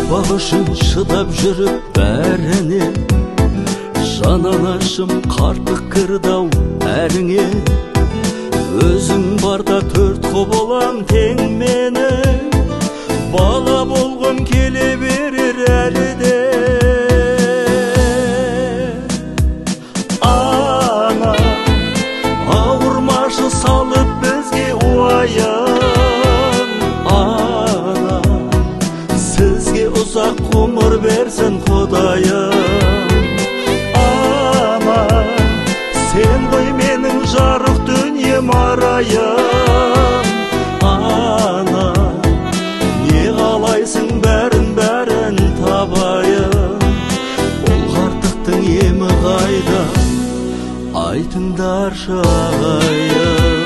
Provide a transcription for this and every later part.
бақ үшін шыдап жүріп бәріне, жананашым қарттық кірді-ау әріңе. Өзің барда төрт қол болам тең мені, бала болғым келе берер әлі де. Ана ауырмашы салып бізге уайым, ана сізге ұзақ ғұмыр берсін Құдайым. Ана сен ғой менің жарық дүнием арайым. Ана не қалайсың бәрін табайын, бұл қарттықтың емі қайда, айтыңдаршы ағайын.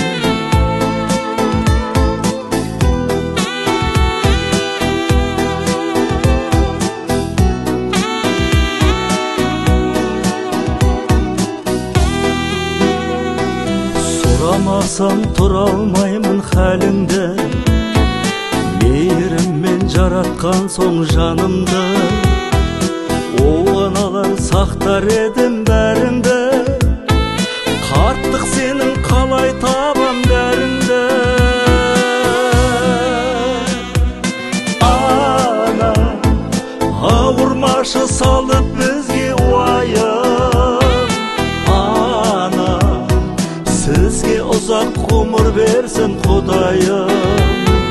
Сұрамасам тұра алмаймын хәліңді, мейіріммен жаратқан соң жанымды. Оғаналар сақтар едім бәріңді, қарттық сенің қалай табам бәріңді. Ана ауырмашы салып бізге уайым, ана сізге ұзақ ғұмыр берсін Құдайым.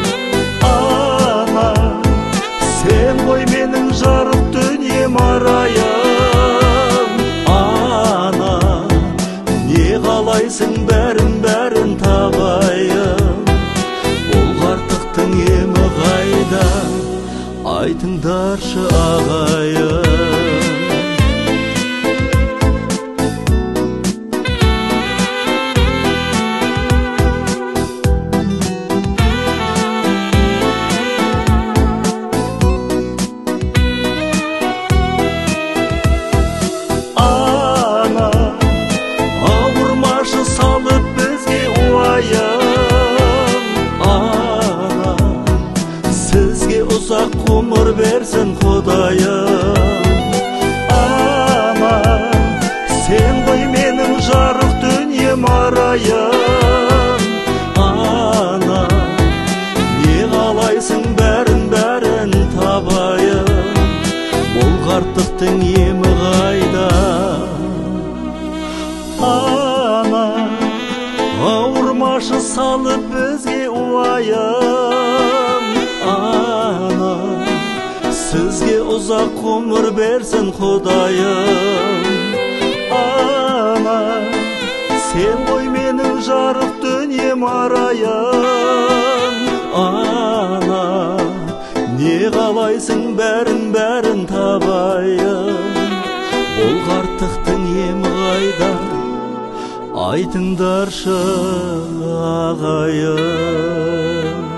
Ана сен ғой менің жарық дүнием арайым. Ана не қалайсың бәрін табайын, бұл қарттықтың емі қайда, айтыңдаршы ағайын. Ұзақ ғұмыр берсін Құдайым. Ана сен ғой менің жарық дүнием арайым. Ана не қалайсың бәрін табайын, бұл қарттықтың емі қайда. Ана ауырмашы салып бізге уайым, ана сізге ұзақ ғұмыр берсін Құдайым. Ана сен ғой менің жарық дүнием арайым. Ана не қалайсың бәрін табайын, бұл қарттықтың емі қайда, айтыңдаршы ағайын.